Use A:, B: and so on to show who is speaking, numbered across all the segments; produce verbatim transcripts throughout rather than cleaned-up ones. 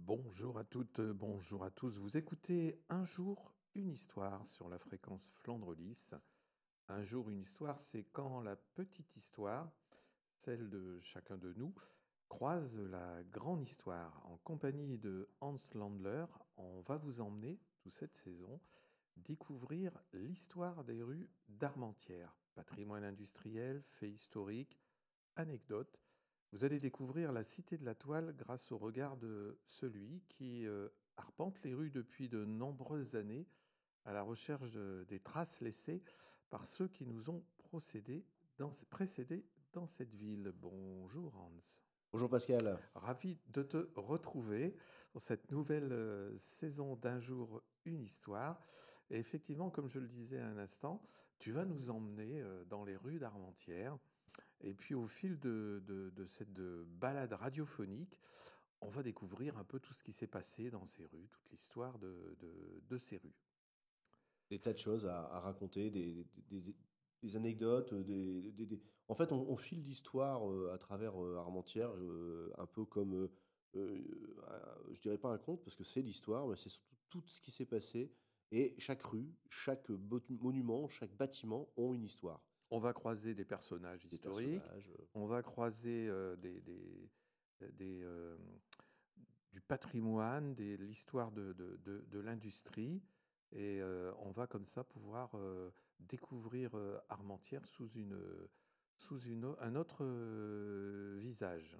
A: Bonjour à toutes, euh, bonjour à tous. Vous écoutez Un jour, une histoire sur la fréquence Flandre-Lys. Un jour, une histoire, c'est quand la petite histoire, celle de chacun de nous, croise la grande histoire. En compagnie de Hans Landler, on va vous emmener, toute cette saison, découvrir l'histoire des rues d'Armentières. Patrimoine industriel, faits historiques, anecdotes. Vous allez découvrir la Cité de la Toile grâce au regard de celui qui euh, arpente les rues depuis de nombreuses années à la recherche de- des traces laissées par ceux qui nous ont procédé dans, précédés dans cette ville. Bonjour Hans.
B: Bonjour Pascal.
A: Ravi de te retrouver pour cette nouvelle euh, saison d'Un jour, une histoire. Et effectivement, comme je le disais à un instant, tu vas nous emmener euh, dans les rues d'Armentières. Et puis au fil de, de- de cette euh, balade radiophonique, on va découvrir un peu tout ce qui s'est passé dans ces rues, toute l'histoire de, de- de ces rues.
B: Des tas de choses à, à raconter, des, des- des- des anecdotes, des, des- des- En fait, on, on file l'histoire euh, à travers euh, Armentières, euh, un peu comme, euh, euh, un- je dirais pas un conte, parce que c'est l'histoire, mais c'est surtout tout ce qui s'est passé. Et chaque rue, chaque bot- monument, chaque bâtiment ont une histoire.
A: On va croiser des personnages
B: Des
A: historiques,
B: personnages. euh,
A: on va croiser euh, des, des- des, euh, du patrimoine, des- de l'histoire de, de- de- de l'industrie, et euh, on va comme ça pouvoir euh, découvrir euh, Armentières sous, une, sous une, o- un autre euh, visage.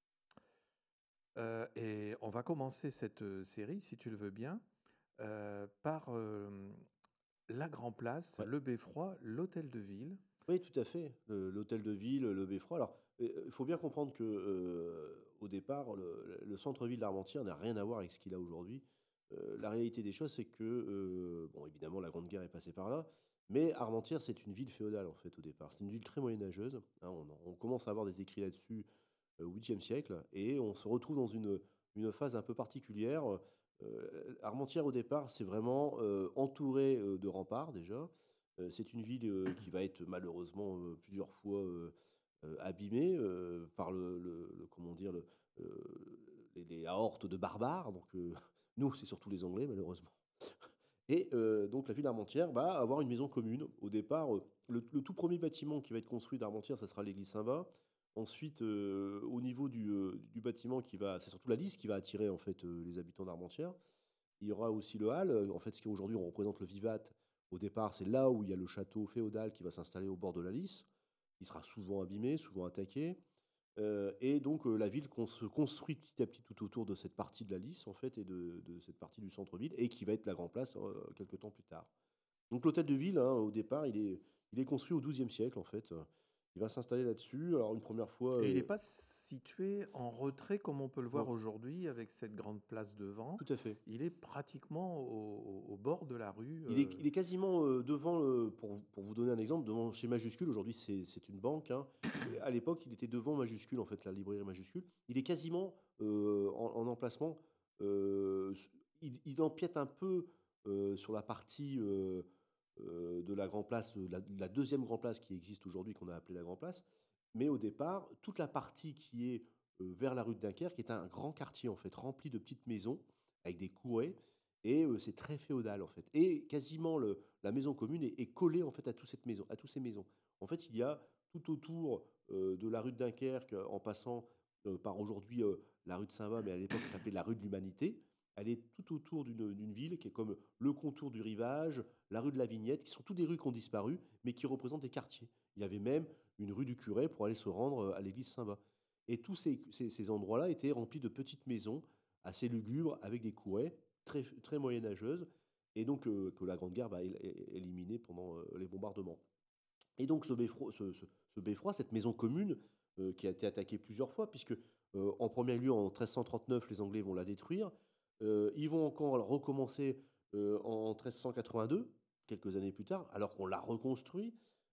A: Euh, et on va commencer cette euh, série, si tu le veux bien, euh, par euh, la Grand Place,
B: ouais.
A: le Beffroi, l'Hôtel de Ville.
B: Oui, tout à fait. Le- L'hôtel de ville, le Beffroi. Alors, euh, il faut bien comprendre que euh, au départ, le, le centre-ville d'Armentières n'a rien à voir avec ce qu'il a aujourd'hui. Euh, la réalité des choses, c'est que, euh, bon, évidemment, la Grande Guerre est passée par là, mais Armentières, c'est une ville féodale, en fait, au départ. C'est une ville très moyenâgeuse, hein. on, on commence à avoir des écrits là-dessus euh, au huitième siècle, et on se retrouve dans une, une phase un peu particulière. Euh, Armentières, au départ, c'est vraiment euh, entouré euh, de remparts, déjà. Euh, c'est une ville euh, qui va être malheureusement euh, plusieurs fois euh, euh, abîmée euh, par le, le- le- comment dire, le, euh, les, les aortes de barbares. Donc, euh, nous, c'est surtout les Anglais, malheureusement. Et euh, donc, la ville d'Armentières va avoir une maison commune. Au départ, euh, le, le tout premier bâtiment qui va être construit d'Armentières, ça sera l'église Saint-Va. Ensuite, euh, au niveau du, euh, du bâtiment qui va, c'est surtout la lys qui va attirer en fait euh, les habitants d'Armentières. Il y aura aussi le hall. Euh, En fait, ce qui aujourd'hui on représente le Vivat. Au départ, c'est là où il y a le château féodal qui va s'installer au bord de la Lys. Il sera souvent abîmé, souvent attaqué. Euh, et donc, euh, la ville qu'on se construit petit à petit tout autour de cette partie de la Lys, en fait, et de, de cette partie du centre-ville, et qui va être la Grand Place euh, quelques temps plus tard. Donc, l'hôtel de ville, hein, au départ, il est, il est construit au douzième siècle, en fait. Il va s'installer là-dessus. Alors, une première fois,
A: Et il n'est
B: euh,
A: pas situé en retrait comme on peut le voir
B: non,
A: aujourd'hui avec cette grande place devant.
B: tout à fait.
A: Il est pratiquement au, au- au bord de la rue.
B: Il est,
A: euh,
B: il est quasiment euh, devant, le- pour, vous- pour vous donner un exemple, devant chez Majuscule. Aujourd'hui, c'est c'est une banque, hein. Et à l'époque, il était devant Majuscule, en fait, la librairie Majuscule. Il est quasiment euh, en, en emplacement. euh, il, il empiète un peu euh, sur la partie euh, euh, de la Grand Place, euh, la, la deuxième Grand Place qui existe aujourd'hui, qu'on a appelée la Grand Place. Mais au départ, toute la partie qui est euh, vers la rue de Dunkerque est un grand quartier, en fait, rempli de petites maisons avec des courets. Et heu, c'est très féodal, en fait. Et quasiment le la maison commune est est collée, en fait, à toute cette maison à toutes ces maisons. En fait, il y a tout autour, heu, de la rue de Dunkerque, heu, en passant, heu, par aujourd'hui, heu, la rue de Saint-Va, mais à l'époque, ça s'appelait la rue de l'Humanité. Elle est tout autour d'une d'une ville qui est comme le contour du Rivage, la rue de la Vignette, qui sont toutes des rues qui ont disparu, mais qui représentent des quartiers. Il y avait même une rue du Curé pour aller se rendre, heu, à l'église Saint-Va. Et tous ces ces ces endroits-là étaient remplis de petites maisons assez lugubres avec des courets très, très moyenâgeuse, et donc euh, que la Grande Guerre va él- é- éliminer pendant euh, les bombardements. Et donc ce beffroi, ce, ce- ce beffroi, cette maison commune, euh, qui a été attaquée plusieurs fois, puisque euh, en premier lieu, en treize cent trente-neuf, les Anglais vont la détruire. Euh, ils vont encore recommencer euh, en treize cent quatre-vingt-deux, quelques années plus tard, alors qu'on l'a reconstruit.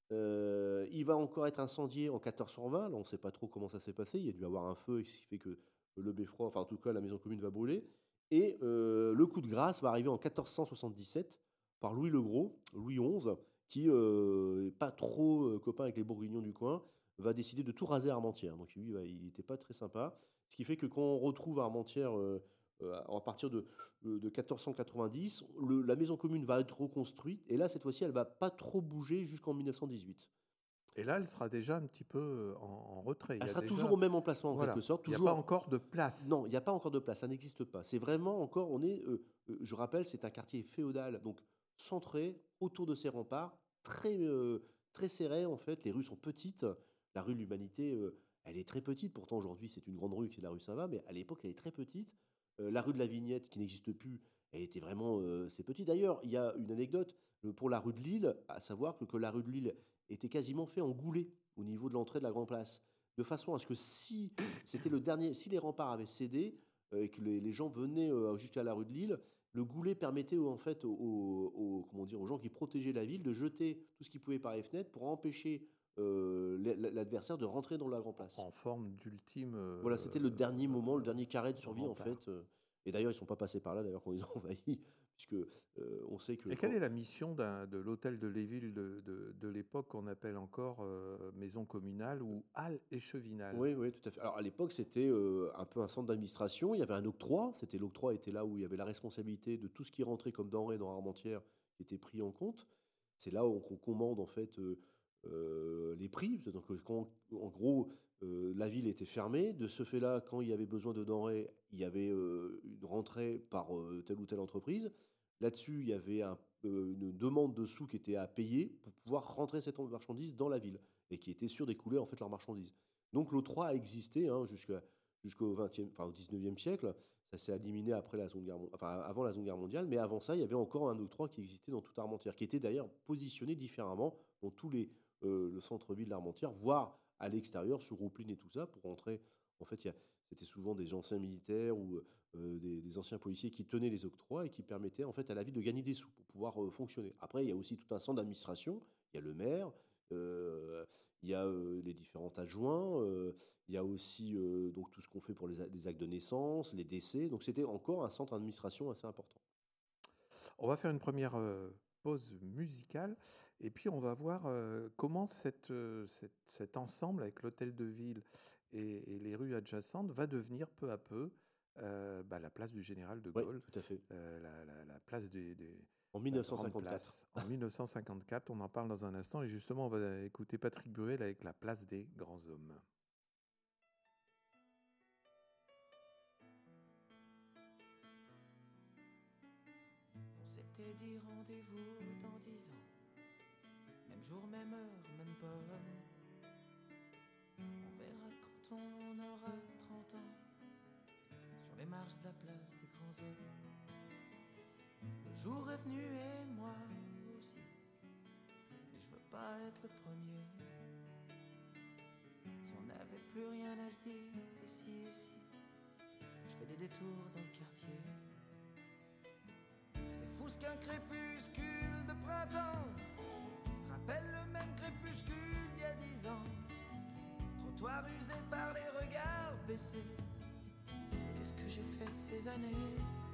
B: Euh, il va encore être incendié en quatorze cent vingt. Là, on ne sait pas trop comment ça s'est passé. Il y a dû avoir un feu, ce qui fait que le beffroi, enfin en tout cas la maison commune va brûler. Et euh, le coup de grâce va arriver en quatorze cent soixante-dix-sept par Louis le Gros, Louis onze, qui euh, est pas trop euh, copain avec les Bourguignons du coin, va décider de tout raser Armentières. Donc lui, ouais, il n'était pas très sympa. Ce qui fait que quand on retrouve Armentières euh, heu, à partir de, heu, de quatorze cent quatre-vingt-dix, le la maison commune va être reconstruite et là, cette fois-ci, elle va pas trop bouger jusqu'en mille neuf cent dix-huit.
A: Et là, elle sera déjà un petit peu, heu, en en retrait. Il
B: Elle
A: y a
B: sera toujours au
A: déjà
B: même emplacement en quelque
A: voilà,
B: sorte,
A: il y a pas
B: toujours
A: encore de place.
B: non, il y a pas encore de place, ça n'existe pas. C'est vraiment encore on est, heu heu, je rappelle, c'est un quartier féodal, donc centré autour de ces remparts, très, heu, très serré en fait. Les rues sont petites. La rue de l'Humanité, heu, elle est très petite. Pourtant aujourd'hui, c'est une grande rue qui est la rue Saint-Va, mais à l'époque, elle est très petite. Heu, la rue de la Vignette qui n'existe plus, elle était vraiment, heu, c'est petit. D'ailleurs, il y a une anecdote, heu, pour la rue de Lille, à savoir que que la rue de Lille était quasiment fait en goulet au niveau de l'entrée de la Grand Place. De façon à ce que si c'était le dernier si les remparts avaient cédé, heu, et que les les gens venaient, heu, jusqu'à la rue de Lille, le goulet permettait aux en fait, aux aux aux comment dire? Aux gens qui protégeaient la ville de jeter tout ce qu'ils pouvaient par les fenêtres pour empêcher, heu, l'a l'a l'adversaire de rentrer dans la Grand
A: En
B: Place.
A: en forme d'ultime,
B: Voilà, c'était le
A: heu,
B: dernier moment, le dernier carré de survie en
A: rempart.
B: fait, heu et d'ailleurs, ils sont pas passés par là d'ailleurs quand ils ont envahi puisque, heu, on sait que
A: Et quelle
B: quand
A: est la mission d'un de l'hôtel de Léville de de de l'époque qu'on appelle encore, heu, maison communale ou halle échevinale?
B: Oui, oui, tout à fait. Alors à l'époque, c'était, heu, un peu un centre d'administration. Il y avait un octroi. C'était l'octroi était là où il y avait la responsabilité de tout ce qui rentrait comme denrées dans Armentières qui était pris en compte. C'est là où qu'on commande en fait, heu heu, les prix. Donc, heu, quand en gros, heu, la ville était fermée. De ce fait-là, quand il y avait besoin de denrées, il y avait, heu, une rentrée par, heu, telle ou telle entreprise. Là-dessus, il y avait un, heu, une demande de sous qui était à payer pour pouvoir rentrer cette marchandise dans la ville et qui était sûr d'écouler en fait leurs marchandises. Donc l'octroi a existé, hein, jusqu'à jusqu'au vingtième, enfin au dix-neuvième siècle. Ça s'est éliminé après la Seconde Guerre mon enfin avant la Seconde Guerre mondiale, mais avant ça, il y avait encore un octroi qui existait dans toute Armentières, qui était d'ailleurs positionné différemment dans tous les, heu, le centre-ville d'Armentières, voire à l'extérieur sur Roupline et tout ça pour rentrer. En fait, il y a c'était souvent des anciens militaires ou, heu, des des anciens policiers qui tenaient les octrois et qui permettaient en fait à la ville de gagner des sous pour pouvoir, heu, fonctionner. Après, il y a aussi tout un centre d'administration. Il y a le maire, heu, il y a, heu, les différents adjoints, heu, il y a aussi, heu, donc tout ce qu'on fait pour les a les actes de naissance, les décès, donc c'était encore un centre d'administration assez important.
A: On va faire une première re pause musicale et puis on va voir, heu, comment cette, heu, cet cet ensemble avec l'hôtel de ville et et les rues adjacentes va devenir peu à peu, heu, bah, la place du Général de
B: Ouais,
A: Gaulle,
B: tout à fait.
A: heu, la la la place des des
B: En
A: la grande
B: mille neuf cent cinquante-quatre.
A: place en mille neuf cent cinquante-quatre. On en parle dans un instant et justement on va écouter Patrick Bruel avec la place des grands hommes.
C: On s'était dit rendez-vous dans dix ans, même jour, même heure, même pomme. On verra quand on aura trente ans, sur les marches de la place des grands hommes. Le jour est venu et moi aussi, mais je veux pas être le premier. Si on n'avait plus rien à se dire, et si, et si, je fais des détours dans le quartier. C'est fou ce qu'un crépuscule de printemps rappelle le même crépuscule d'il y a dix ans. Trottoir usé par les regards baissés. Qu'est-ce que j'ai fait de ces années?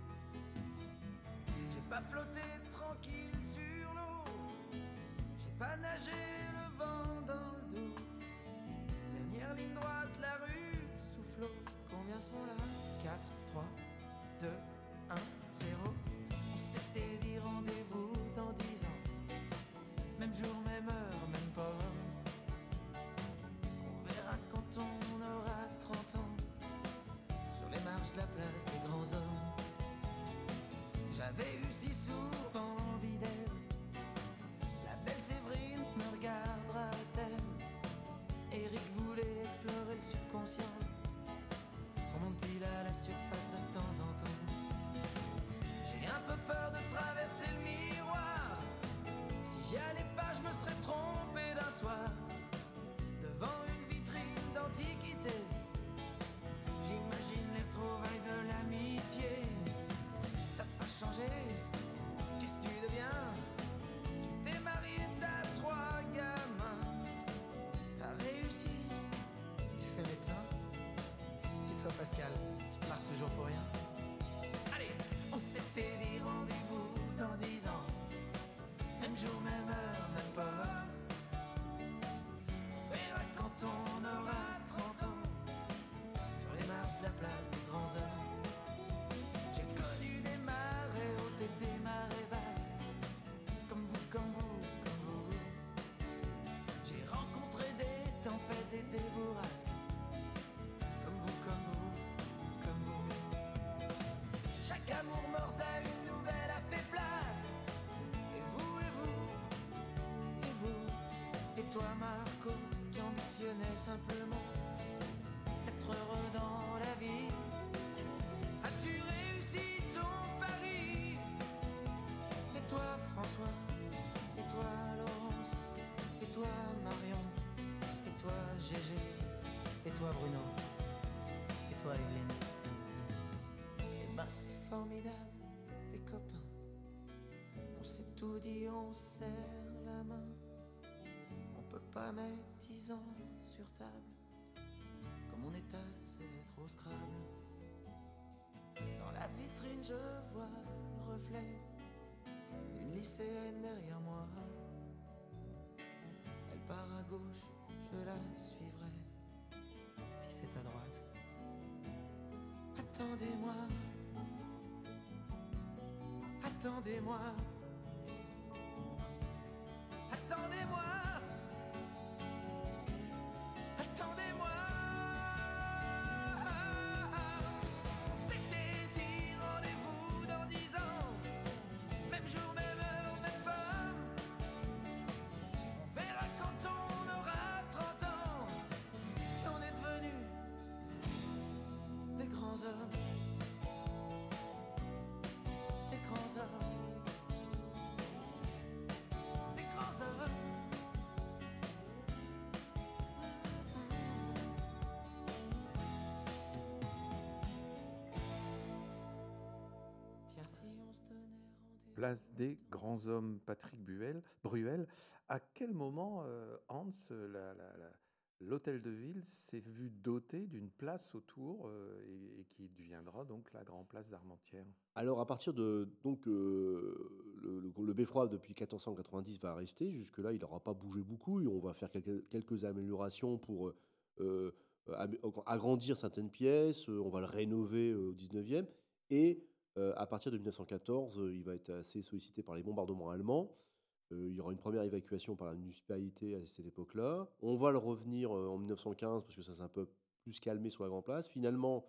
C: J'ai pas flotté tranquille sur l'eau, j'ai pas nagé le vent dans le dos. Dernière ligne droite, la rue soufflot. Combien sont là? Quatre, trois, deux, un, zéro. On s'était dit rendez-vous dans dix ans, même jour, même heure, même pomme. On verra quand on aura trente ans, sur les marches de la place des grands hommes. J'avais eu si souvent envie d'elle, la belle Séverine me regarde tenait simplement être heureux dans la vie. As-tu réussi ton pari? Et toi François, et toi Laurence, et toi Marion, et toi Gégé, et toi Bruno, et toi Evelyne. Eh ben c'est formidable les copains, on s'est tout dit, on serre la main. On peut pas mettre dix ans sur table, comme on étale ses lettres au Scrabble. Dans la vitrine je vois le reflet d'une lycéenne derrière moi. Elle part à gauche, je la suivrai. Si c'est à droite, attendez-moi, attendez-moi, attendez-moi, attendez-moi. On s'était dit rendez-vous dans dix ans, même jour, même heure, même pas. On verra quand on aura trente ans, si on est devenus des grands hommes, des grands hommes, des grands hommes. Tiens, si on se donnait rendez-vous.
A: Place des grands hommes, Patrick Buel, Bruel. À quel moment, euh, Hans, la- la- la- l'hôtel de ville s'est vu doté d'une place autour euh, et, et qui deviendra donc la Grand Place d'Armentières?
B: Alors à partir de donc euh, le, le- le beffroi depuis quatorze cent quatre-vingt-dix va rester. Jusque-là, il n'aura pas bougé beaucoup. Et on va faire quelques, quelques améliorations pour euh, euh, am- agrandir certaines pièces. euh, On va le rénover euh, au dix-neuvième. Et euh, à partir de mille neuf cent quatorze, euh, il va être assez sollicité par les bombardements allemands. Euh, il y aura une première évacuation par la municipalité à cette époque-là. On va le revenir euh, en mille neuf cent quinze parce que ça s'est un peu plus calmé sur la Grand Place. Finalement,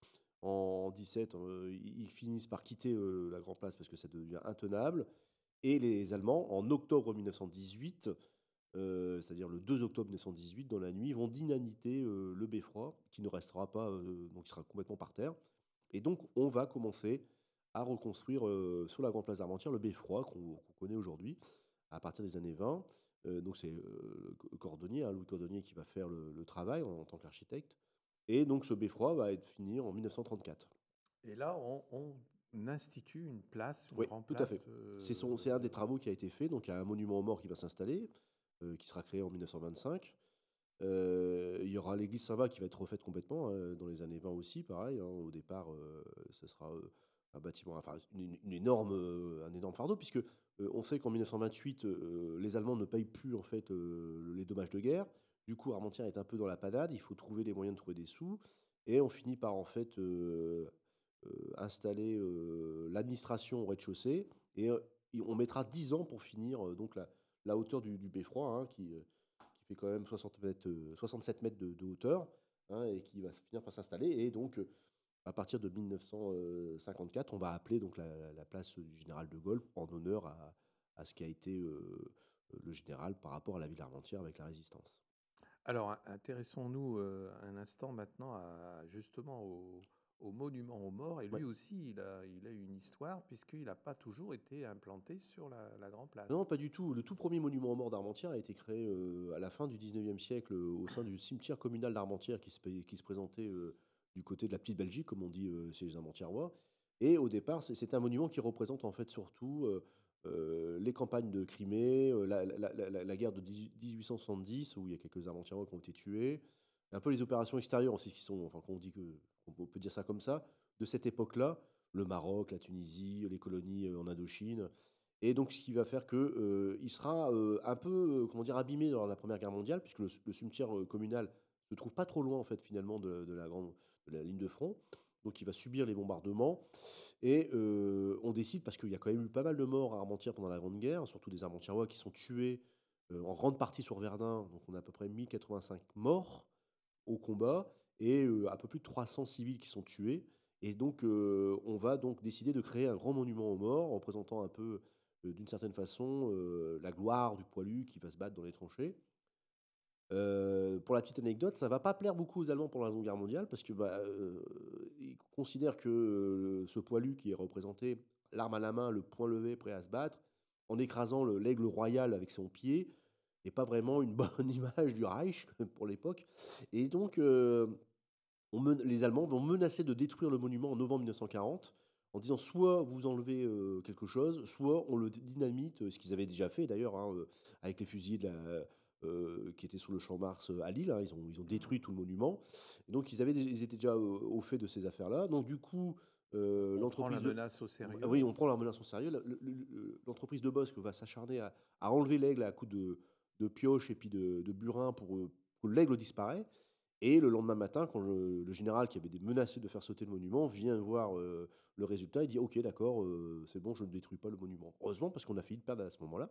B: en dix-sept, euh, ils ils finissent par quitter euh, la Grand Place parce que ça devient intenable. Et les Allemands, en octobre mille neuf cent dix-huit, euh, c'est-à-dire le deux octobre mille neuf cent dix-huit, dans la nuit, vont dynamiter euh, le beffroi, qui ne restera pas, euh, donc il sera complètement par terre. Et donc, on va commencer à reconstruire euh, sur la Grande Place d'Armentières le beffroi qu'on qu'on connaît aujourd'hui, à partir des années vingt. Euh, donc, c'est euh, le cordonnier, hein, Louis Cordonnier, qui va faire le, le travail en, en tant qu'architecte. Et donc, ce beffroi va être fini en mille neuf cent trente-quatre.
A: Et là, on, on institue une place, une
B: Oui,
A: grande
B: tout à
A: place.
B: fait.
A: euh,
B: C'est son- c'est un des travaux qui a été fait. Donc, il y a un monument aux morts qui va s'installer, euh, qui sera créé en mille neuf cent vingt-cinq. Euh, il y aura l'église Saint-Va qui va être refaite complètement hein, dans les années vingt aussi, pareil. hein. Au départ, euh, ce sera euh, un bâtiment, enfin une, une énorme, euh, un énorme fardeau, puisque euh, on sait qu'en mille neuf cent vingt-huit, euh, les Allemands ne payent plus en fait euh, les dommages de guerre. Du coup, Armentières est un peu dans la panade. Il faut trouver les moyens de trouver des sous, et on finit par en fait euh, euh, installer euh, l'administration au rez-de-chaussée, et euh, et on mettra dix ans pour finir euh, donc la, la hauteur du, du beffroi, hein, qui, euh, qui fait quand même soixante mètres, euh, soixante-sept mètres de, de hauteur, hein, et qui va finir par s'installer. Et donc, euh, à partir de mille neuf cent cinquante-quatre, on va appeler donc la, la place du général de Gaulle en honneur à, à ce qui a été euh, le général par rapport à la ville d'Armentières avec la résistance.
A: Alors, in- intéressons-nous euh, un instant maintenant à, justement au, au monument aux morts. Et
B: Ouais.
A: lui aussi, il a, il a une histoire puisqu'il n'a pas toujours été implanté sur la, la Grand Place.
B: Non, pas du tout. Le tout premier monument aux morts d'Armentières a été créé euh, à la fin du dix-neuvième siècle euh, au sein du cimetière communal d'Armentières qui se, pa- qui se présentait euh, du côté de la petite Belgique, comme on dit euh, chez les Armentièrois. Et au départ, c'est c'est un monument qui représente en fait surtout euh, euh, les campagnes de Crimée, euh, la, la- la- la- la guerre de dix-huit cent soixante-dix où il y a quelques Armentièrois qui ont été tués, un peu les opérations extérieures aussi qui sont, enfin qu'on dit que, on peut dire ça comme ça, de cette époque-là, le Maroc, la Tunisie, les colonies euh, en Indochine. Et donc, ce qui va faire que euh, il sera euh, un peu, euh, comment dire, abîmé dans la Première Guerre mondiale, puisque le, le cimetière euh, communal se trouve pas trop loin en fait finalement de, de la grande, de la ligne de front. Donc, il va subir les bombardements. Et euh, on décide, parce qu'il y a quand même eu pas mal de morts à Armentières pendant la Grande Guerre, surtout des Armentiérois qui sont tués euh, en grande partie sur Verdun. Donc, on a à peu près mille quatre-vingt-cinq morts au combat et euh, un peu plus de trois cents civils qui sont tués. Et donc, euh, on va donc décider de créer un grand monument aux morts, représentant un peu, euh, d'une certaine façon, euh, la gloire du poilu qui va se battre dans les tranchées. Heu, pour la petite anecdote, ça va pas plaire beaucoup aux Allemands pendant la Seconde Guerre mondiale parce que, bah, heu, ils considèrent que, heu, ce poilu qui est représenté, l'arme à la main, le poing levé, prêt à se battre, en écrasant le l'aigle royal avec son pied, est pas vraiment une bonne image du Reich pour l'époque et donc heu, on men les Allemands vont menacer de détruire le monument en novembre mille neuf cent quarante en disant: «Soit vous enlevez, heu, quelque chose, soit on le d dynamite», heu, ce qu'ils avaient déjà fait d'ailleurs, hein, heu, avec les fusillés de la heu, qui étaient sur le Champ Mars, heu, à Lille, hein. Ils ont ils ont détruit tout le monument et donc ils avaient dé ils étaient déjà au au fait de ces affaires-là. Donc du coup,
A: On
B: heu,
A: on prend la
B: l'entreprise de
A: menace au
B: bah,
A: sérieux,
B: oui,
A: hein.
B: on prend leur menace au sérieux. Le le le le l'entreprise de Bosc va s'acharner à à enlever l'aigle à coups de de pioche et puis de de burin pour, heu, que l'aigle disparaît et le lendemain matin, quand le le général qui avait dé menacé de faire sauter le monument vient voir, heu, le résultat, il dit: «OK, d'accord, heu, c'est bon, je ne détruis pas le monument». Heureusement, parce qu'on a failli le perdre à ce moment-là.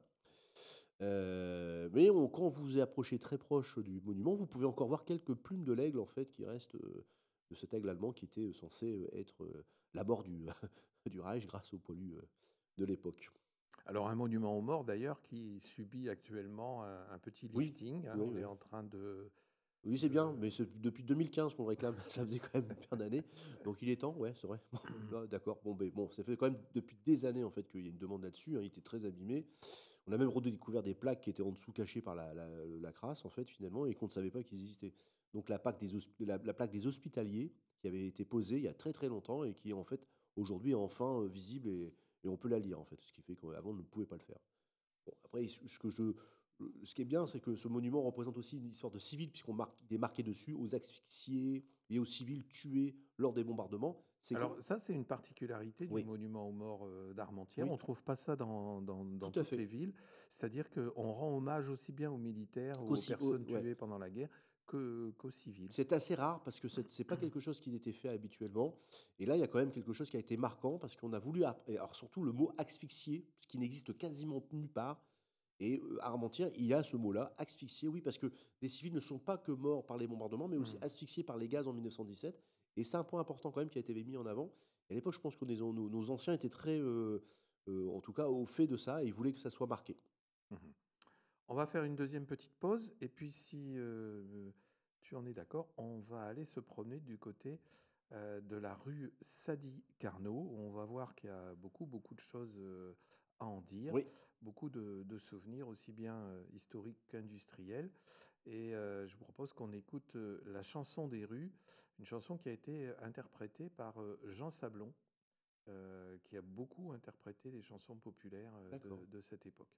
B: Heu, mais on quand vous vous approchez très proche du monument, vous pouvez encore voir quelques plumes de l'aigle, en fait, qui restent, heu, de cet aigle allemand qui était, heu, censé, heu, être, heu, la mort du du Reich grâce aux poilus, heu, de l'époque.
A: Alors un monument aux morts d'ailleurs qui subit actuellement un un petit
B: Oui,
A: lifting, hein.
B: oui,
A: On est
B: oui.
A: en train de
B: Oui, c'est bien, mais
A: de
B: c'est depuis deux mille quinze qu'on le réclame, ça faisait quand même une paire d'années, donc il est temps, ouais, c'est vrai. Bon, là, d'accord, bon, beh, bon, ça fait quand même depuis des années, en fait, qu'il y a une demande là-dessus, hein, il était très abîmé. On a même redécouvert des plaques qui étaient en dessous cachées par la la la crasse, en fait, finalement et qu'on ne savait pas qu'ils existaient. Donc la plaque des hosp la la plaque des hospitaliers qui avait été posée il y a très, très longtemps et qui est, en fait, aujourd'hui, est enfin, heu, visible et et on peut la lire, en fait, ce qui fait qu'avant, on ne pouvait pas le faire. Bon, après, ce ce que je heu, ce qui est bien, c'est que ce monument représente aussi une histoire de civils, puisqu'on marque il est marqué dessus aux asphyxiés et aux civils tués lors des bombardements. C'est que
A: Alors ça, c'est une particularité du
B: oui,
A: monument aux morts, heu, d'Armentières.
B: oui,
A: On trouve pas ça dans dans dans
B: tout à
A: toutes les
B: fait.
A: villes. C'est-à-dire qu'on rend hommage aussi bien aux militaires ou aux
B: Qu'aussi au
A: personnes
B: ouais.
A: tuées pendant la guerre que qu'aux civils.
B: C'est assez rare parce que c'est c'est pas quelque chose qui était fait habituellement et là, il y a quand même quelque chose qui a été marquant parce qu'on a voulu ap et alors surtout le mot asphyxier, ce qui n'existe quasiment nulle part et heu, à Armentières, il y a ce mot-là, asphyxier, oui, parce que les civils ne sont pas que morts par les bombardements, mais aussi
A: Mmh.
B: asphyxiés par les gaz en mille neuf cent dix-sept et c'est un point important quand même qui a été mis en avant et à l'époque, je pense que les nos nos anciens étaient très, heu heu, en tout cas au fait de ça et ils voulaient que ça soit marqué.
A: Mmh. On va faire une deuxième petite pause et puis si, heu, tu en es d'accord, on va aller se promener du côté, heu, de la rue Sadi Carnot, où on va voir qu'il y a beaucoup, beaucoup de choses, heu, à en dire,
B: Oui,
A: beaucoup de de souvenirs aussi bien, heu, historiques qu'industriels et heu, je vous propose qu'on écoute, heu, la chanson des rues, une chanson qui a été, heu, interprétée par, heu, Jean Sablon, heu, qui a beaucoup interprété les chansons populaires, heu,
B: d'accord.
A: de de cette époque.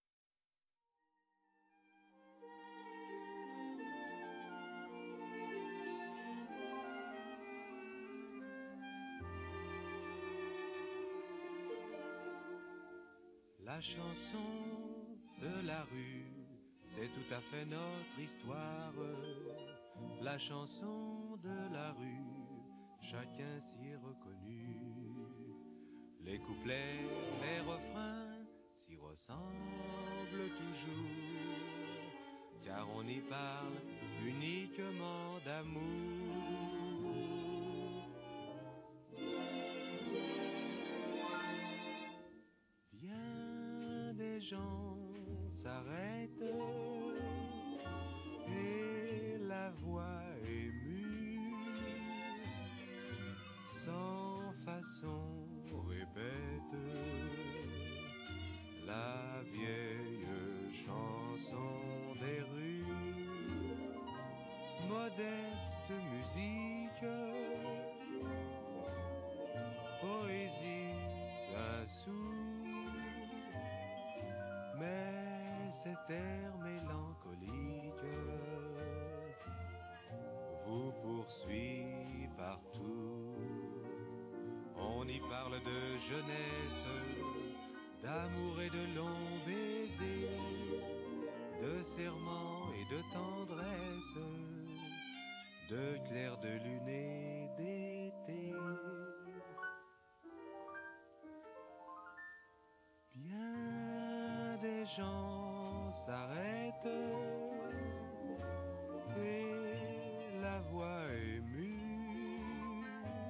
C: La chanson de la rue, c'est tout à fait notre histoire. La chanson de la rue, chacun s'y est reconnu. Les couplets, les refrains s'y ressemblent toujours, car on y parle uniquement d'amour. Bien des gens s'arrêtent et la voix émue, sans façon répète la vieille chanson des rues. Modeste musique, poésie d'un sou, mais cet air mélancolique vous poursuit partout. On y parle de jeunesse, d'amour et de longs baisers, de serments et de tendresse, de clairs de lune et d'été. Bien des gens s'arrêtent et la voix émue,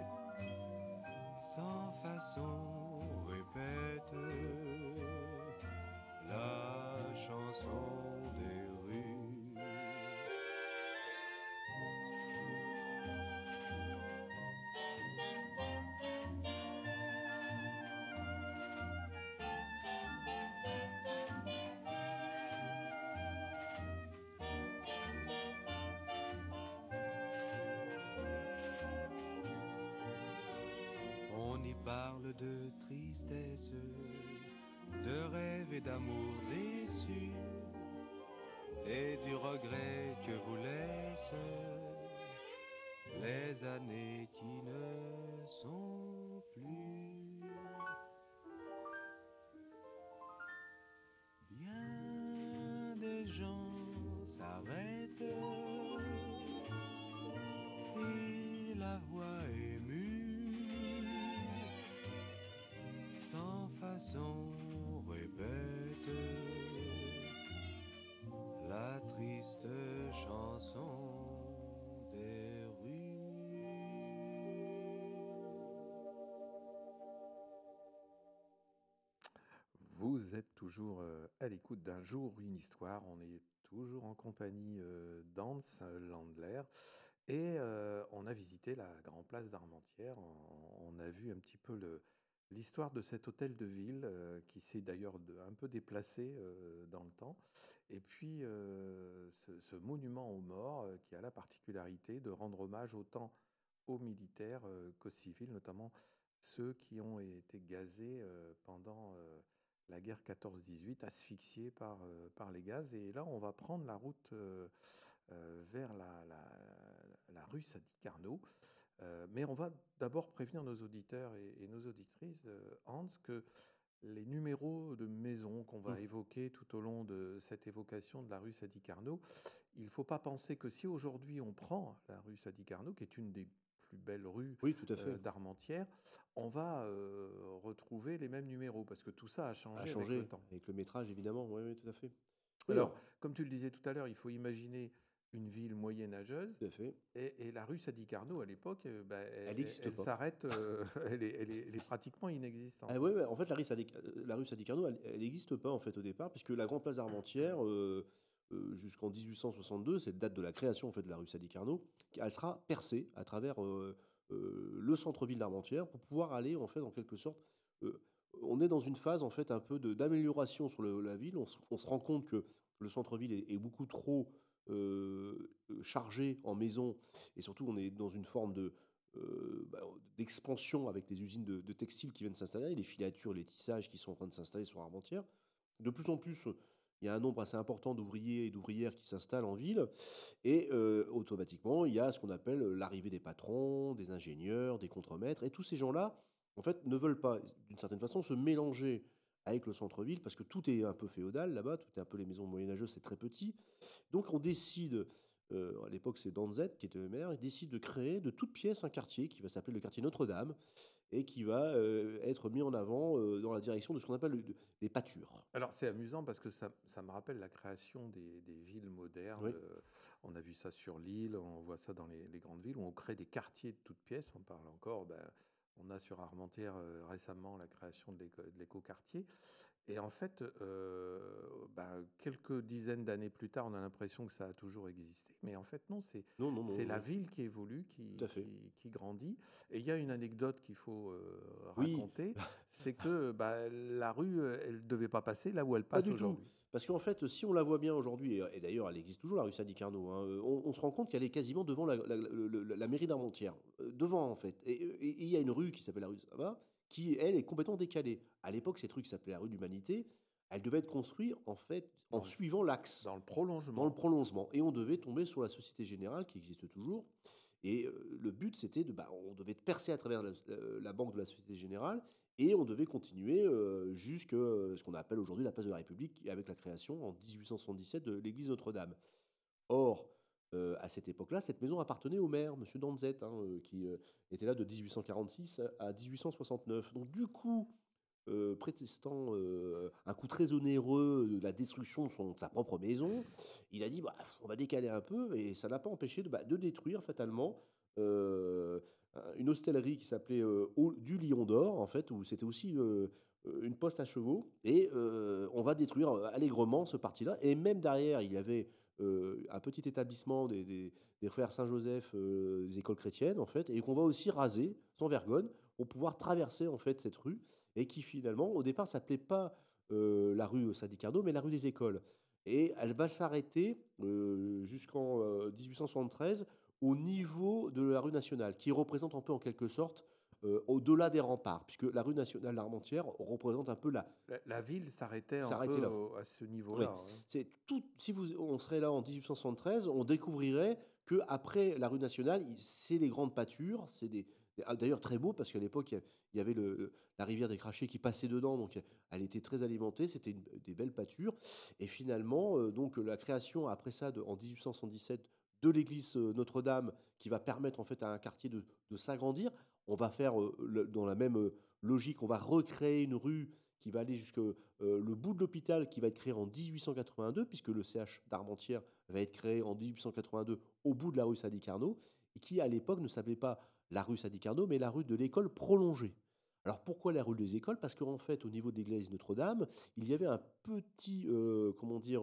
C: sans façon répète la chanson des rues.
D: de tristesse, de rêves et d'amour déçus, et du regret que vous laissent les années qui ne sont plus. Bien des gens s'arrêtent et la voix émue, sans façon répète la triste chanson des rues.
A: Vous êtes toujours euh, à l'écoute d'un jour, une histoire. On est toujours en compagnie euh, d'Hans Landler. Et euh, on a visité la Grand Place d'Armentières. On, on a vu un petit peu le, l'histoire de cet hôtel de ville euh, qui s'est d'ailleurs de- un peu déplacé euh, dans le temps. Et puis euh, ce, ce monument aux morts euh, qui a la particularité de rendre hommage autant aux militaires euh, qu'aux civils, notamment ceux qui ont été gazés euh, pendant euh, la guerre quatorze dix-huit, asphyxiés par, euh, par les gaz. Et là, on va prendre la route euh, euh, vers la, la- la rue Sadi Carnot. Euh, mais on va d'abord prévenir nos auditeurs et, et nos auditrices, euh, Hans, que les numéros de maison qu'on va
B: Mmh.
A: évoquer tout au long de cette évocation de la rue Sadi Carnot, il ne faut pas penser que si aujourd'hui on prend la rue Sadi Carnot, qui est une des plus belles rues
B: Oui, tout à
A: euh,
B: fait.
A: d'Armentières, on va euh, retrouver les mêmes numéros, parce que tout ça a
B: A
A: changé avec le
B: changé
A: temps.
B: avec le métrage, évidemment. Oui, oui, tout à fait. Oui,
A: Alors,
B: alors,
A: comme tu le disais tout à l'heure, il faut imaginer une ville moyenâgeuse.
B: tout à fait.
A: Et, et la rue Sadi Carnot, à l'époque, euh, bah, elle,
B: Elle
A: elle-
B: n'existe
A: elle
B: pas.
A: s'arrête, euh, elle, est, elle est- elle est pratiquement inexistante.
B: Ah ouais, ouais, en fait, la rue Sadi, euh, la rue Sadi Carnot, elle n'existe pas en fait au départ, puisque la Grande Place d'Armentières, euh, euh, jusqu'en dix-huit cent soixante-deux, c'est la date de la création en fait de la rue Sadi Carnot, elle sera percée à travers euh, euh, le centre-ville d'Armentières pour pouvoir aller en fait en quelque sorte. euh, on est dans une phase en fait un peu de- d'amélioration sur le- la ville. On se, on se rend compte que le centre-ville est, est beaucoup trop euh, euh, chargé en maisons, et surtout on est dans une forme de euh, bah, d'expansion avec les usines de, de textiles qui viennent s'installer, les filatures, les tissages qui sont en train de s'installer sur Armentières. De plus en plus, euh, il y a un nombre assez important d'ouvriers et d'ouvrières qui s'installent en ville, et euh, automatiquement, il y a ce qu'on appelle l'arrivée des patrons, des ingénieurs, des contremaîtres, et tous ces gens-là, en fait, ne veulent pas, d'une certaine façon, se mélanger avec le centre-ville, parce que tout est un peu féodal là-bas, tout est un peu les maisons moyenâgeuses, c'est très petit. Donc on décide, euh, à l'époque c'est Danzet qui était le maire, il décide de créer de toutes pièces un quartier qui va s'appeler le quartier Notre-Dame et qui va euh, être mis en avant euh, dans la direction de ce qu'on appelle le- les pâtures.
A: Alors c'est amusant parce que ça, ça me rappelle la création des, des villes modernes.
B: Oui,
A: Euh, on a vu ça sur l'île, on voit ça dans les, les grandes villes où on crée des quartiers de toutes pièces. On parle encore, ben, on a sur Armentières euh, récemment la création de l'éco- de l'éco-quartier. Et en fait, euh, ben, quelques dizaines d'années plus tard, on a l'impression que ça a toujours existé. Mais en fait, non, c'est,
B: non, non, non,
A: c'est la
B: non,
A: ville qui évolue,
B: tout
A: qui,
B: à fait.
A: qui, qui grandit. Et il y a une anecdote qu'il faut euh,
B: Oui,
A: raconter, c'est que bah, la rue, euh, elle ne devait pas passer là où elle
B: pas
A: passe
B: du tout.
A: aujourd'hui.
B: Parce qu'en fait, si on la voit bien aujourd'hui, et, et d'ailleurs elle existe toujours, la rue Sadi Carnot, hein, euh, on, on se rend compte qu'elle est quasiment devant la, la- le- le- la mairie d'Armentières. Euh, devant en fait. Et et- et il y a une rue qui s'appelle la rue Saba, qui elle est complètement décalée. À l'époque, cette rue qui s'appelait la rue d'Humanité, elle devait être construite en fait en
A: Dans le,
B: suivant l'axe,
A: dans le
B: dans le
A: prolongement.
B: prolongement. Et on devait tomber sur la Société Générale qui existe toujours. Et euh, le but, c'était de, bah, on devait percer à travers la, la- la banque de la Société Générale et on devait continuer euh, jusqu'à ce qu'on appelle aujourd'hui la place de la République, avec la création en dix-huit cent soixante-dix-sept de l'église Notre-Dame. Or, euh, à cette époque-là, cette maison appartenait au maire, M. Danzet, hein, euh, qui euh, était là de dix-huit cent quarante-six à dix-huit cent soixante-neuf. Donc, du coup, euh, prétextant euh, un coût très onéreux de la destruction de, son- de sa propre maison, il a dit bah, on va décaler un peu, et ça n'a pas empêché de, bah, de détruire fatalement euh, une hostellerie qui s'appelait euh, Hall du Lion d'Or, en fait, où c'était aussi euh, euh, une poste à chevaux, et euh, on va détruire euh, allègrement ce parti-là, et même derrière, il y avait euh, un petit établissement des, des- des frères Saint-Joseph, euh, des écoles chrétiennes, en fait, et qu'on va aussi raser, sans vergogne, pour pouvoir traverser, en fait, cette rue, et qui finalement, au départ, s'appelait pas euh, la rue Sadi Carnot, mais la rue des Écoles. Et elle va s'arrêter euh, jusqu'en euh, dix-huit cent soixante-treize au niveau de la rue nationale, qui représente un peu en quelque sorte euh, au-delà des remparts, puisque la rue nationale d'Armentières représente un peu la,
A: La, la ville s'arrêtait un
B: s'arrêter
A: peu
B: là.
A: au- à ce
B: Oui.
A: niveau-là. hein.
B: C'est tout. Si vous, on serait là en dix-huit cent soixante-treize, on découvrirait que après la rue nationale, il- c'est des grandes pâtures, c'est des, des- ah, d'ailleurs très beau parce qu'à l'époque il y a- il y avait le, la rivière des Crachets qui passait dedans, donc elle était très alimentée, c'était une- des belles pâtures. Et finalement, euh, donc la création après ça de- en dix-huit cent soixante-dix-sept de l'église euh, Notre-Dame, qui va permettre en fait à un quartier de, de s'agrandir. On va faire euh, le- dans la même euh, logique, on va recréer une rue qui va aller jusque euh, le bout de l'hôpital, qui va être créé en dix-huit cent quatre-vingt-deux, puisque le C H d'Armentières va être créé en dix-huit cent quatre-vingt-deux au bout de la rue Sadi-Carnot, et qui à l'époque ne s'appelait pas la rue Sadi-Carnot, mais la rue de l'école prolongée. Alors pourquoi la rue des écoles? Parce qu'en fait, au niveau de l'église Notre-Dame, il y avait un petit, euh, comment dire,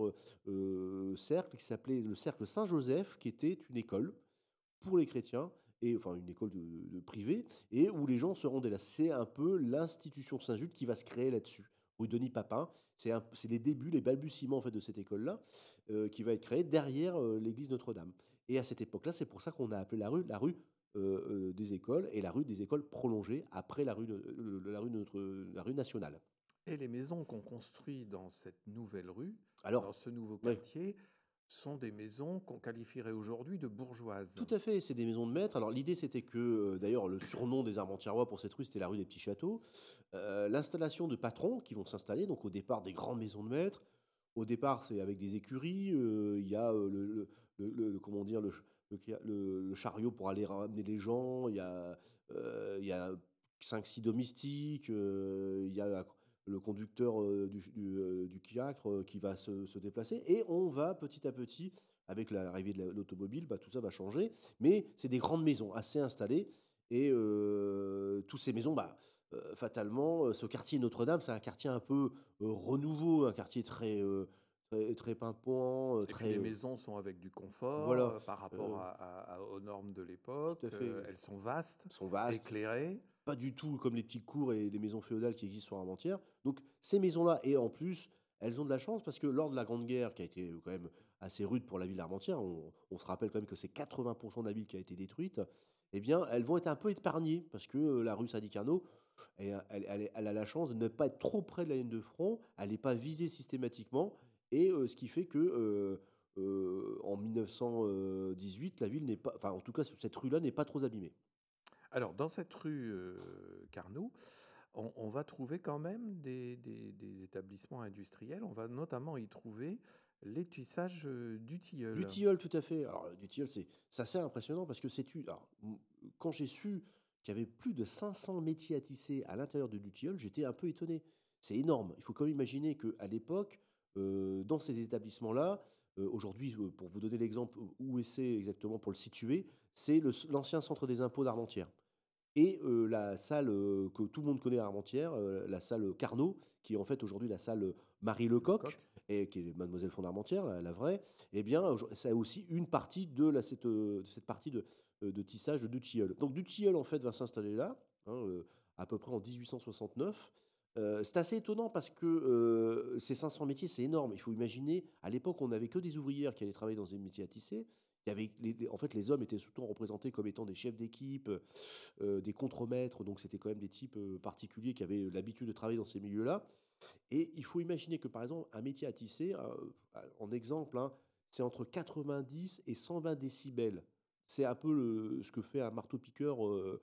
B: euh, cercle qui s'appelait le cercle Saint-Joseph, qui était une école pour les chrétiens, et enfin une école de, de privée, et où les gens se rendaient là. C'est un peu l'institution Saint-Jude qui va se créer là-dessus. Rue Denis Papin, c'est un- c'est les débuts, les balbutiements en fait de cette école-là, euh, qui va être créée derrière euh, l'église Notre-Dame. Et à cette époque-là, c'est pour ça qu'on a appelé la rue la rue euh, euh, des écoles, et la rue des écoles prolongée après la rue, de- euh, la rue, de notre, la rue nationale.
A: Et les maisons qu'on construit dans cette nouvelle rue, dans
B: Alors,
A: ce nouveau
B: oui.
A: quartier, sont des maisons qu'on qualifierait aujourd'hui de bourgeoises.
B: Tout à fait, c'est des maisons de maître. Alors l'idée c'était que, euh, d'ailleurs, le surnom des Armentiérois pour cette rue, c'était la rue des Petits Châteaux. Euh, L'installation de patrons qui vont s'installer, donc au départ des grandes maisons de maître. Au départ, c'est avec des écuries. euh, Il y a euh, le, le- le- le- le- comment dire, le, ch- le, le- le chariot pour aller ramener les gens. Il y a, euh, il y a cinq six domestiques. euh, il y a la- le conducteur euh, du, du, euh, du fiacre euh, qui va se, se déplacer. Et on va petit à petit, avec l'arrivée de la- l'automobile, bah, tout ça va changer. Mais c'est des grandes maisons assez installées. Et euh, toutes ces maisons, bah, euh, fatalement, euh, ce quartier Notre-Dame, c'est un quartier un peu euh, renouveau, un quartier très, euh, très, très pimpant, euh,
A: Et puis
B: très.
A: les
B: euh,
A: maisons sont avec du confort
B: voilà,
A: euh, par rapport
B: euh,
A: à- à- à- aux normes de
B: tout
A: l'époque.
B: à fait.
A: euh, elles sont vastes,
B: Sont vastes,
A: éclairées.
B: pas du tout comme les petits cours et les maisons féodales qui existent sur Armentières. Donc ces maisons-là, et en plus, elles ont de la chance parce que lors de la Grande Guerre, qui a été quand même assez rude pour la ville d'Armentières, on, on se rappelle quand même que c'est quatre-vingts pour cent de la ville qui a été détruite, eh bien, elles vont être un peu épargnées parce que euh, la rue Sadi-Carnot, elle, elle- elle- elle a la chance de ne pas être trop près de la ligne de front, elle n'est pas visée systématiquement, et euh, ce qui fait que euh, euh, en mille neuf cent dix-huit, la ville n'est pas, enfin en tout cas cette rue-là n'est pas trop abîmée.
A: Alors, dans cette rue euh, Carnot, on, on va trouver quand même des, des- des établissements industriels. On va notamment y trouver les tissages euh, du tilleul.
B: Du tilleul, tout à fait. Alors, du tilleul, c'est c'est assez impressionnant parce que c'est tu. Alors, m- quand j'ai su qu'il y avait plus de cinq cents métiers à tisser à l'intérieur de du tilleul, j'étais un peu étonné. C'est énorme. Il faut quand même imaginer qu'à l'époque, euh, dans ces établissements-là, euh, aujourd'hui, euh, pour vous donner l'exemple où c'est exactement pour le situer, c'est le- l'ancien centre des impôts d'Armentières. Et euh, la salle euh, que tout le monde connaît à Armentières, euh, la salle Carnot, qui est en fait aujourd'hui la salle Marie Lecoq,
A: Lecoq.
B: et qui est Mademoiselle von Armentières, la, la vraie, eh bien, aujourd- ça a aussi une partie de la, cette, euh, de cette partie de, euh, de tissage de Dutilleul. Donc Dutilleul, en fait, va s'installer là, hein, euh, à peu près en dix-huit cent soixante-neuf. Euh, c'est assez étonnant parce que euh, ces cinq cents métiers, c'est énorme. Il faut imaginer, à l'époque, on n'avait que des ouvrières qui allaient travailler dans des métiers à tisser. Il y avait les- les- en fait, les hommes étaient souvent représentés comme étant des chefs d'équipe, euh, des contremaîtres, donc c'était quand même des types euh, particuliers qui avaient l'habitude de travailler dans ces milieux-là. Et il faut imaginer que, par exemple, un métier à tisser, euh, en exemple, hein, c'est entre quatre-vingt-dix et cent vingt décibels. C'est un peu le- ce que fait un marteau-piqueur euh,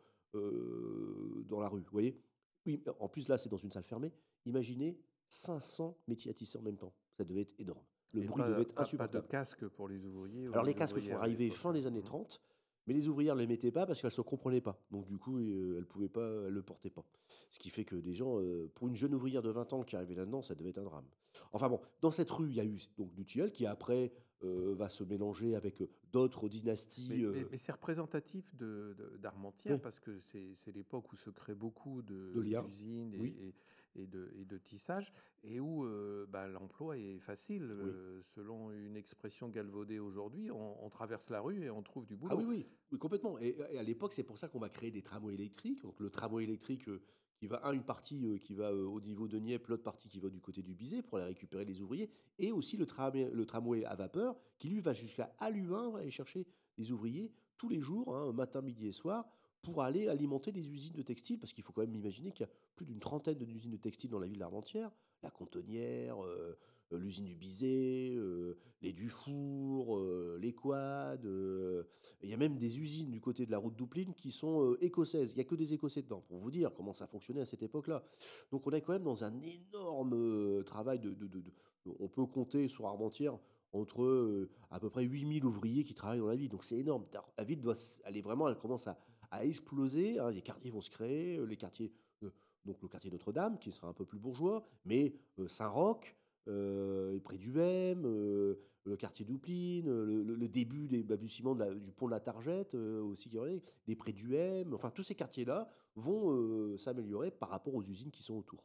B: euh, dans la rue, vous voyez. Oui, en plus, là, c'est dans une salle fermée. Imaginez cinq cents métiers à tisser en même temps. Ça devait être énorme. Le
A: Et
B: bruit
A: pas,
B: devait être
A: pas- pas de
B: insupportable.
A: casque pour les ouvriers ou
B: Alors les
A: les
B: casques sont
A: ouvrières à
B: arrivés
A: l'époque,
B: fin
A: hein.
B: des années
A: Mhm.
B: trente, mais les ouvrières ne les mettaient pas parce qu'elles ne se comprenaient pas. Donc du coup, euh, elles pouvaient pas, elles le portaient pas. Ce qui fait que des gens, euh, pour une jeune ouvrière de vingt ans qui arrivait là-dedans, ça devait être un drame. Enfin bon, dans cette rue, il y a eu donc du tilleul qui après euh, va se mélanger avec euh, d'autres dynasties.
A: Mais,
B: euh,
A: mais- mais c'est représentatif de, de- d'Armentières
B: Oui.
A: parce que c'est, c'est l'époque où se créent beaucoup de,
B: De liens,
A: d'usines et,
B: oui.
A: et- et de, et de tissage et où euh, bah, l'emploi est facile.
B: Oui.
A: Euh, selon une expression galvaudée aujourd'hui, on, on traverse la rue et on trouve du boulot.
B: Ah oui, oui, oui, complètement. Et, et à l'époque, c'est pour ça qu'on va créer des tramways électriques. Donc le tramway électrique euh, qui va, un, une partie euh, qui va euh, au niveau de Nieppe, l'autre partie qui va du côté du Bizet pour aller récupérer les ouvriers, et aussi le, tramway, le tramway à vapeur qui lui va jusqu'à Halluin, va aller chercher les ouvriers tous les jours, hein, matin, midi et soir, pour aller alimenter les usines de textiles, parce qu'il faut quand même imaginer qu'il y a plus d'une trentaine d'usines de textiles dans la ville d'Armentières, la Contonnière, euh, euh, l'usine du Bizet, euh, les Dufour, euh, les Quad. euh, Il y a même des usines du côté de la route d'Oupline qui sont euh, écossaises. Il n'y a que des Écossais dedans, pour vous dire comment ça fonctionnait à cette époque-là. Donc on est quand même dans un énorme euh, travail de, de- de- de- On peut compter sur Armentières entre euh, à peu près huit mille ouvriers qui travaillent dans la ville. Donc c'est énorme. La ville doit, s- elle est vraiment, elle commence à, à exploser, hein. Les quartiers vont se créer, euh, les quartiers, euh, donc le quartier Notre-Dame, qui sera un peu plus bourgeois, mais euh, Saint-Roch, euh, et près du M, euh, le quartier d'Oupline, euh, le, le- le début des balbutiements de la- du pont de la Targette, euh, aussi, qui est des près du M, enfin tous ces quartiers-là vont euh, s'améliorer par rapport aux usines qui sont autour.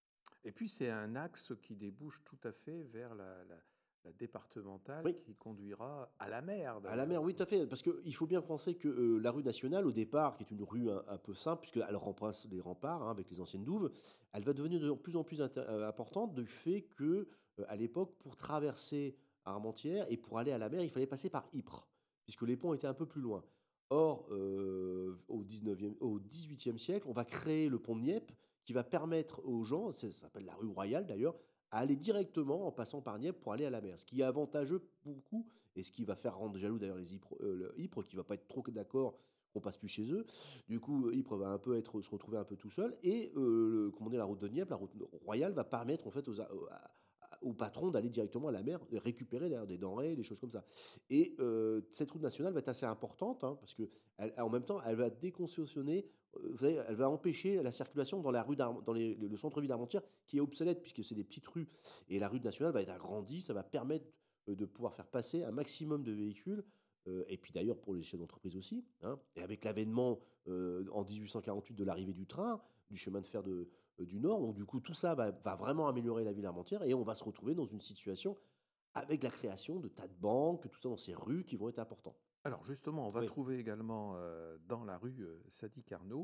A: Et puis c'est un axe qui débouche tout à fait vers la, la- la départementale
B: Oui.
A: qui conduira à la mer
B: À la
A: d'ailleurs.
B: mer, oui, tout à fait. Parce qu'il faut bien penser que euh, la rue nationale, au départ, qui est une rue un, un peu simple, puisqu'elle remplace les remparts, hein, avec les anciennes douves, elle va devenir de plus en plus inté- euh, importante du fait que, euh, à l'époque, pour traverser Armentières et pour aller à la mer, il fallait passer par Ypres, puisque les ponts étaient un peu plus loin. Or, euh, au dix-neuvième, au dix-huitième siècle, on va créer le pont de Nieppe, qui va permettre aux gens, ça s'appelle la rue Royale d'ailleurs, à aller directement en passant par Nieppe pour aller à la mer. Ce qui est avantageux pour beaucoup et ce qui va faire rendre jaloux d'ailleurs les Ypres, euh, le Ypres qui va pas être trop d'accord qu'on passe plus chez eux. Du coup, euh, Ypres va un peu être, se retrouver un peu tout seul. Et euh, le- comment dire, la route de Nieppe, la route royale, va permettre en fait aux, a- aux- à- aux patrons d'aller directement à la mer, et récupérer d'ailleurs des denrées, des choses comme ça. Et euh, cette route nationale va être assez importante, hein, parce que elle- en même temps, elle va décongestionner, euh, vous savez, elle va empêcher la circulation dans la rue d'Arm- dans les- le centre-ville d'Armentières, qui est obsolète puisque c'est des petites rues. Et la rue nationale va être agrandie, ça va permettre euh, de pouvoir faire passer un maximum de véhicules, euh, et puis d'ailleurs pour les chefs d'entreprise aussi, hein. Et avec l'avènement euh, en dix-huit cent quarante-huit de l'arrivée du train, du chemin de fer de, euh, du Nord, donc du coup tout ça va, va vraiment améliorer la ville armentière et on va se retrouver dans une situation avec la création de tas de banques, tout ça dans ces rues qui vont être importants.
A: Alors justement, on va
B: Oui.
A: trouver également euh, dans la rue euh, Sadi Carnot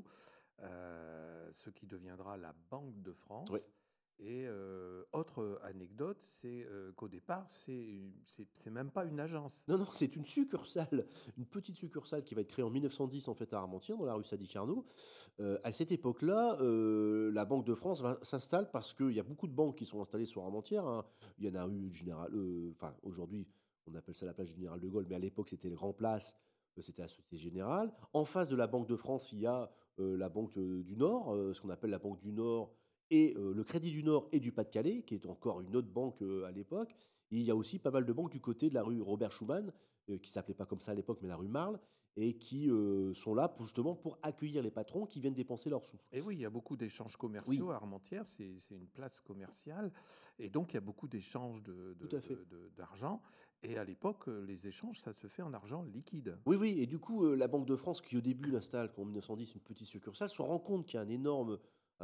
A: euh, ce qui deviendra la Banque de
B: Oui.
A: France. Et euh, autre anecdote, c'est euh, qu'au départ, c'est une- c'est c'est même pas une agence.
B: Non, non, c'est une succursale, une petite succursale qui va être créée en mille neuf cent dix en fait à Armentières, dans la rue Sadi Carnot. Euh, à cette époque-là, euh, la Banque de France va- s'installe parce qu'il y a beaucoup de banques qui sont installées sur Armentières, hein. Il y en a eu Général, euh, enfin aujourd'hui on appelle ça la place du Général de Gaulle, mais à l'époque c'était les Grand Place, euh, c'était la Société Générale. En face de la Banque de France, il y a euh, la Banque euh, du Nord, euh, ce qu'on appelle la Banque du Nord, et euh, le Crédit du Nord et du Pas-de-Calais, qui est encore une autre banque euh, à l'époque. Et il y a aussi pas mal de banques du côté de la rue Robert Schumann, euh, qui s'appelait pas comme ça à l'époque, mais la rue Marle, et qui euh, sont là pour, justement pour accueillir les patrons qui viennent dépenser leurs sous.
A: Et oui, il y a beaucoup d'échanges
B: Oui,
A: commerciaux à Armentières, c'est c'est une place commerciale, et donc il y a beaucoup d'échanges de-
B: tout
A: de-
B: à fait.
A: de- de- d'argent. Et à l'époque, euh, les échanges, ça se fait en argent liquide.
B: Oui, oui, et du coup, euh, la Banque de France, qui au début l'installe en mille neuf cent dix, une petite succursale, se rend compte qu'il y a un énorme,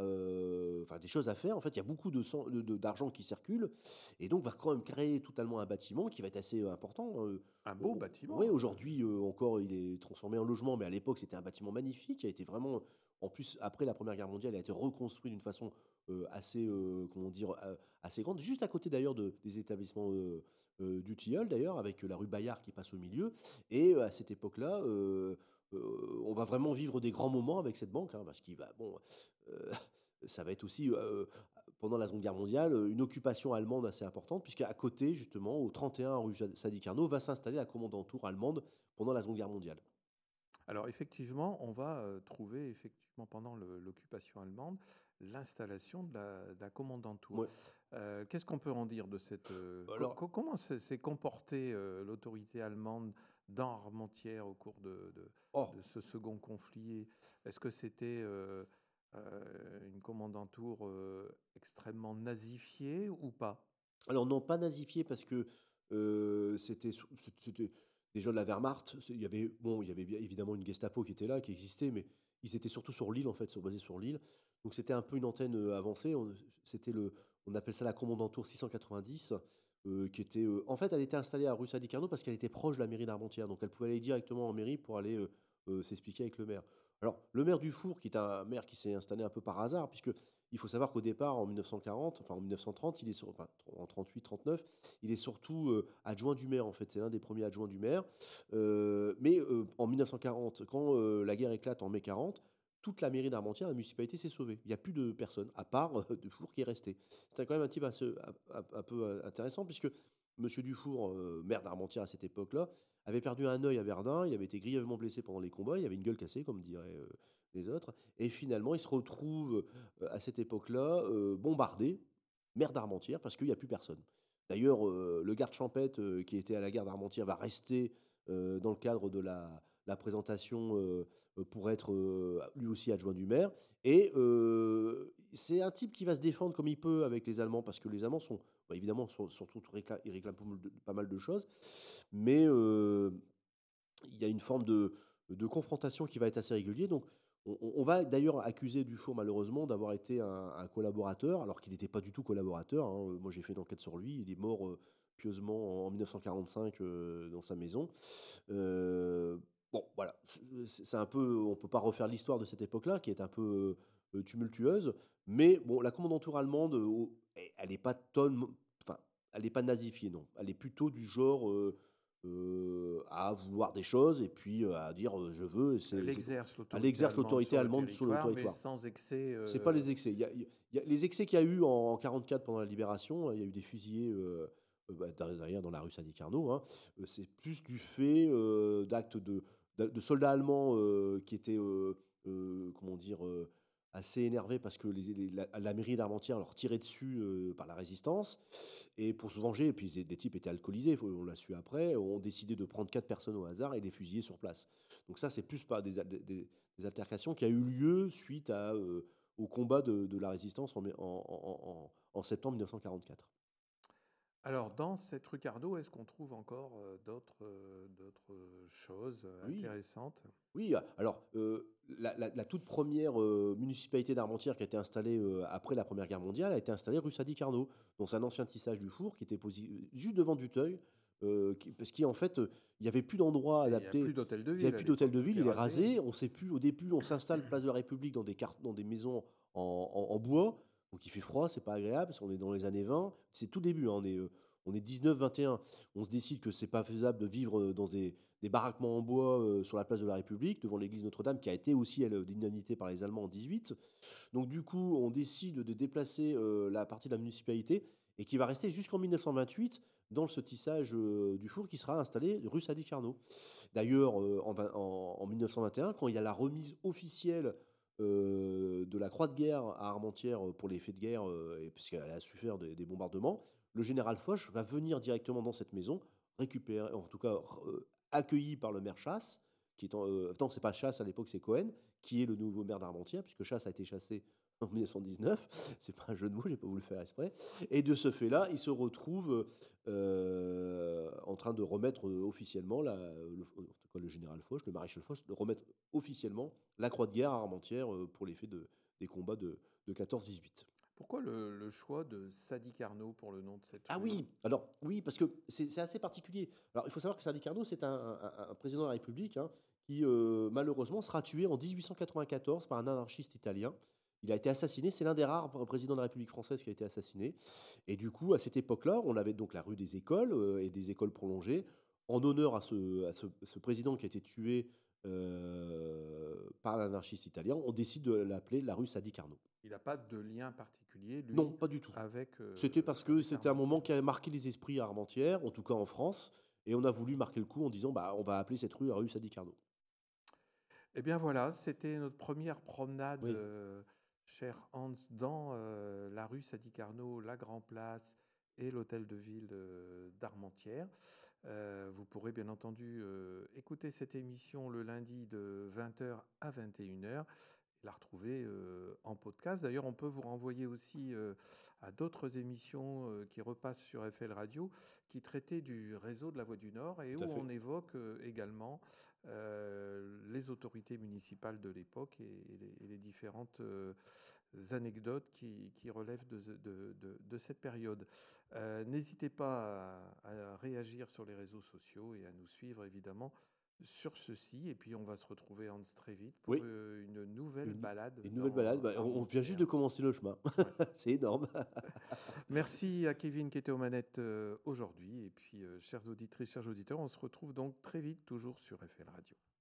B: euh, enfin, des choses à faire. En fait, il y a beaucoup de sang- de- de- d'argent qui circule, et donc va quand même créer totalement un bâtiment qui va être assez euh, important. Euh,
A: Un beau
B: on-
A: bâtiment.
B: Oui, aujourd'hui euh, encore, il est transformé en logement, mais à l'époque, c'était un bâtiment magnifique, qui a été vraiment, en plus, après la Première Guerre mondiale, il a été reconstruit d'une façon euh, assez, euh, comment dire, euh, assez grande, juste à côté d'ailleurs de, des établissements euh, euh, du Tilleul, d'ailleurs, avec la rue Bayard qui passe au milieu. Et à cette époque-là, euh, euh, on va vraiment vivre des grands moments avec cette banque, hein, parce qu'il va, bon, euh, ça va être aussi, euh, pendant la Seconde Guerre mondiale, une occupation allemande assez importante, puisqu'à côté, justement, au trente et un rue Sadi Carnot, va s'installer la commandanture allemande pendant la Seconde Guerre mondiale.
A: Alors effectivement, on va euh, trouver effectivement pendant le- l'occupation allemande l'installation de la, de la commandanture.
B: Ouais.
A: Euh, Qu'est-ce qu'on peut en dire de cette... euh, co-
B: Alors-
A: co- comment s'est s'est comportée euh, l'autorité allemande dans Armentières au cours de, de-
B: Oh,
A: de ce second conflit? Est-ce que c'était euh, euh, une commandanture euh, extrêmement nazifiée ou pas?
B: alors non, pas nazifié parce que euh, c'était sous- c'était déjà de la Wehrmacht. C'est- Il y avait bon, il y avait bien évidemment une Gestapo qui était là, qui existait, mais ils étaient surtout sur l'île en fait, sur- basés sur l'île. Donc c'était un peu une antenne euh, avancée. On, c'était le, on appelle ça la commandanture six cent quatre-vingt-dix, euh, qui était euh, en fait, elle était installée à rue Sadi Carnot parce qu'elle était proche de la mairie d'Armentières, donc elle pouvait aller directement en mairie pour aller euh, euh, s'expliquer avec le maire. Alors le maire du Four, qui est un maire qui s'est installé un peu par hasard, puisque il faut savoir qu'au départ, en mille neuf cent quarante, enfin en mille neuf cent trente, il est sur, enfin, en trente-huit trente-neuf, il est surtout euh, adjoint du maire, en fait. C'est l'un des premiers adjoints du maire. Euh, mais euh, en mille neuf cent quarante, quand euh, la guerre éclate en mai quarante, toute la mairie d'Armentières, la municipalité s'est sauvée. Il n'y a plus de personnes, à part euh, Dufour qui est resté. C'était quand même un type assez- un, un- un peu euh, intéressant, puisque Monsieur Dufour, euh, maire d'Armentières à cette époque-là, avait perdu un œil à Verdun, il avait été grièvement blessé pendant les combats, il avait une gueule cassée, comme diraient euh, les autres, et finalement il se retrouve euh, à cette époque-là euh, bombardé, maire d'Armentières, parce qu'il n'y a plus personne. D'ailleurs, euh, le garde champêtre euh, qui était à la gare d'Armentières va rester euh, dans le cadre de la, la présentation euh, euh, pour être euh, lui aussi adjoint du maire. Et euh, c'est un type qui va se défendre comme il peut avec les Allemands, parce que les Allemands sont, bah, évidemment, sont- surtout, récla- ils réclament pas mal de, pas mal de choses, mais euh, il y a une forme de, de confrontation qui va être assez régulière. Donc, on, on va d'ailleurs accuser Dufour, malheureusement, d'avoir été un, un collaborateur, alors qu'il n'était pas du tout collaborateur. Hein. Moi, j'ai fait une enquête sur lui. Il est mort euh, pieusement en mille neuf cent quarante-cinq euh, dans sa maison. Euh, bon, voilà. C'est c'est un peu. On ne peut pas refaire l'histoire de cette époque-là, qui est un peu euh, tumultueuse. Mais bon, la commandanture allemande, euh, elle n'est pas tonne. Enfin, elle n'est pas nazifiée, non. Elle est plutôt du genre. euh, euh, à vouloir des choses et puis euh, à dire euh, je veux. et c'est-
A: Elle
B: c'est-
A: exerce
B: Elle
A: l'autorité
B: exerce
A: allemande
B: l'autorité
A: sur le
B: allemande sur le
A: territoire, mais
B: territoire.
A: sans excès.
B: C'est pas
A: euh,
B: les excès. Il y a, il y a les excès qu'il y a eu en quarante-quatre pendant la libération. Il y a eu des fusillés euh, euh, bah, derrière dans la rue Sadi-Carnot. Hein. Euh, C'est plus du fait euh, d'actes de, de, de soldats allemands euh, qui étaient, euh, euh, comment dire, euh, assez énervés parce que les- les- la, la mairie d'Armentières leur tirait dessus euh, par la résistance. Et pour se venger, et puis des des types étaient alcoolisés, faut- on l'a su après, ont décidé de prendre quatre personnes au hasard et les fusiller sur place. Donc ça, c'est plus pas des, al- des, des- des altercations qui a eu lieu suite à, euh, au combat de, de la résistance en, mai- en- en- en- en septembre mille neuf cent quarante-quatre.
A: Alors, dans cette rue Carnot, est-ce qu'on trouve encore euh, d'autres euh, d'autres choses euh,
B: Oui,
A: intéressantes?
B: oui. Alors euh, la, la- la toute première euh, municipalité d'Armentières qui a été installée euh, après la Première Guerre mondiale a été installée rue Sadi-Carnot. Donc c'est un ancien tissage du four qui était posé juste devant Duteuil, euh, qui- parce qu'en fait euh, il n'y avait plus d'endroit
A: Et il n'y a
B: adapté.
A: plus d'hôtel de
B: Il n'y avait
A: ville à
B: plus d'hôtel
A: l'époque,
B: de
A: tout
B: ville,
A: est
B: il est
A: rasé.
B: rasé. On sait plus. Au début, on s'installe place de la République dans des cartes, dans des maisons en, en- en bois. Donc il fait froid, c'est pas agréable. Parce qu'on est dans les années vingt. C'est tout début. Hein, on est, euh, on est dix-neuf vingt et un. On se décide que c'est pas faisable de vivre euh, dans des, des baraquements en bois euh, sur la place de la République, devant l'église Notre-Dame, qui a été aussi elle, dynamité par les Allemands en dix-huit. Donc du coup, on décide de déplacer euh, la partie de la municipalité et qui va rester jusqu'en mille neuf cent vingt-huit dans ce tissage euh, du four qui sera installé rue Sadi-Carnot. D'ailleurs, euh, en, vingt- en- en mille neuf cent vingt et un, quand il y a la remise officielle euh, de la croix de guerre à Armentières euh, pour les faits de guerre, euh, et parce qu'elle a souffert des, des bombardements, le général Foch va venir directement dans cette maison, récupérer, en tout cas euh, accueilli par le maire Chasse, qui est en, euh, tant que c'est pas Chasse à l'époque, c'est Cohen, qui est le nouveau maire d'Armentières, puisque Chasse a été chassé en mille neuf cent dix-neuf. C'est pas un jeu de mots, j'ai pas voulu le faire exprès. Et de ce fait-là, il se retrouve euh, en train de remettre euh, officiellement, la, le, en tout cas le général Foch, le maréchal Foch, de remettre officiellement la croix de guerre à Armentières euh, pour les faits de, des combats de, de quatorze dix-huit.
A: Pourquoi le, le choix de Sadi Carnot pour le nom de cette
B: Ah
A: rue?
B: oui, alors oui, parce que c'est c'est assez particulier. Alors il faut savoir que Sadi Carnot, c'est un, un- un président de la République hein, qui euh, malheureusement sera tué en dix-huit cent quatre-vingt-quatorze par un anarchiste italien. Il a été assassiné, c'est l'un des rares présidents de la République française qui a été assassiné. Et du coup, à cette époque-là, on avait donc la rue des écoles euh, et des écoles prolongées, en honneur à ce, à ce, ce président qui a été tué euh, par l'anarchiste italien. On décide de l'appeler la rue Sadi Carnot.
A: Il n'a pas de lien particulier, lui,
B: Non, pas du tout.
A: avec, euh,
B: C'était parce que
A: avec
B: c'était un moment
A: Armentières.
B: qui avait marqué les esprits à Armentières, en tout cas en France, et on a voulu marquer le coup en disant bah, on va appeler cette rue la rue Sadi Carnot.
A: Eh bien voilà, c'était notre première promenade,
B: Oui,
A: euh, cher Hans, dans euh, la rue Sadi Carnot, la Grand Place et l'hôtel de ville euh, d'Armentières. Euh, vous pourrez bien entendu euh, écouter cette émission le lundi de vingt heures à vingt et une heures, la retrouver euh, en podcast. D'ailleurs, on peut vous renvoyer aussi euh, à d'autres émissions euh, qui repassent sur F L Radio, qui traitaient du réseau de la Voie du Nord et
B: tout à
A: où
B: fait.
A: on évoque euh, également euh, les autorités municipales de l'époque et, et les, et les différentes euh, anecdotes qui, qui relèvent de, de- de- de cette période. Euh, N'hésitez pas à, à réagir sur les réseaux sociaux et à nous suivre évidemment sur ceci. Et puis, on va se retrouver, Hans, très vite pour
B: Oui.
A: euh, une nouvelle
B: Une,
A: balade
B: une nouvelle
A: dans
B: balade. Bah, on, on vient juste de
A: Armentières.
B: commencer le chemin.
A: Ouais.
B: C'est énorme.
A: Merci à Kevin qui était aux manettes euh, aujourd'hui. Et puis, euh, chères auditrices, chers auditeurs, on se retrouve donc très vite, toujours sur F L Radio.